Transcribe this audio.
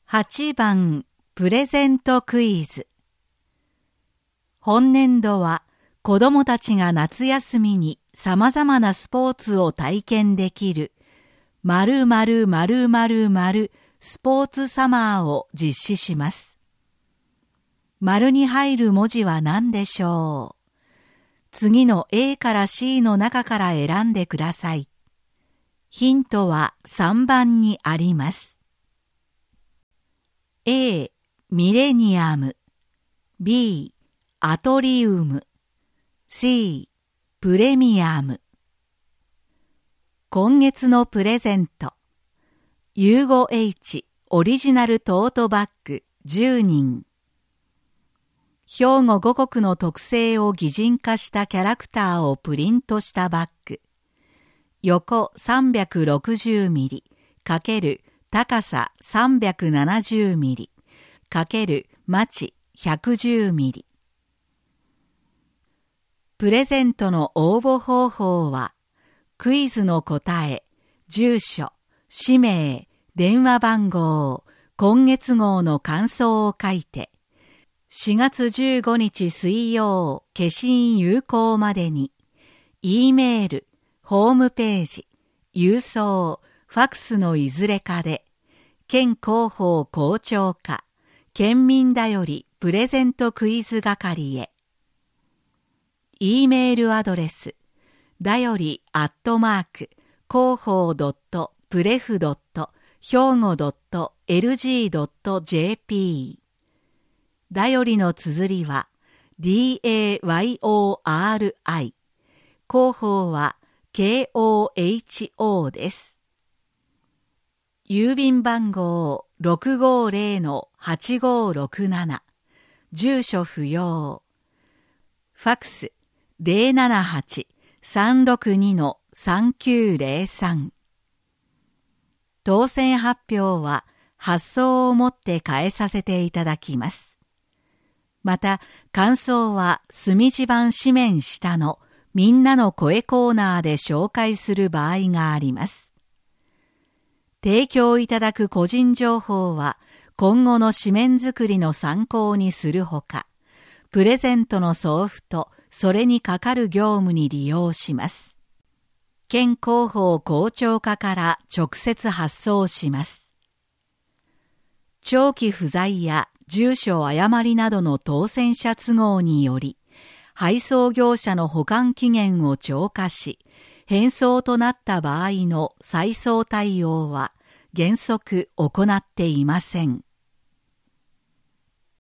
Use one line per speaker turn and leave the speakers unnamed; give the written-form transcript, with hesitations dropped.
8番プレゼントクイズ。本年度は子どもたちが夏休みにさまざまなスポーツを体験できる〇〇〇〇〇スポーツサマーを実施します。丸に入る文字は何でしょう。次の A から C の中から選んでください。ヒントは3番にあります。A、ミレニアム。B、アトリウム。C、プレミアム。今月のプレゼント。U5H オリジナルトートバッグ10人。兵庫5国の特性を擬人化したキャラクターをプリントしたバッグ。横360ミリ×高さ370ミリ×マチ110ミリ。プレゼントの応募方法は、クイズの答え、住所、氏名、電話番号、今月号の感想を書いて、4月15日水曜消印有効までに、E メール、ホームページ、郵送、ファックスのいずれかで、県広報校長課、県民だよりプレゼントクイズ係へ。E メールアドレス、だより@広報.pref. 兵庫.lg.jp。だよりの綴りは DAYORI。広報はKOHO です。郵便番号 650-8567。住所不要。ファックス 078-362-3903。当選発表は発送をもって返させていただきます。また、感想は墨地版紙面下のみんなの声コーナーで紹介する場合があります。提供いただく個人情報は今後の紙面作りの参考にするほか、プレゼントの送付とそれにかかる業務に利用します。県広報校長課から直接発送します。長期不在や住所誤りなどの当選者都合により、配送業者の保管期限を超過し、返送となった場合の再送対応は原則行っていません。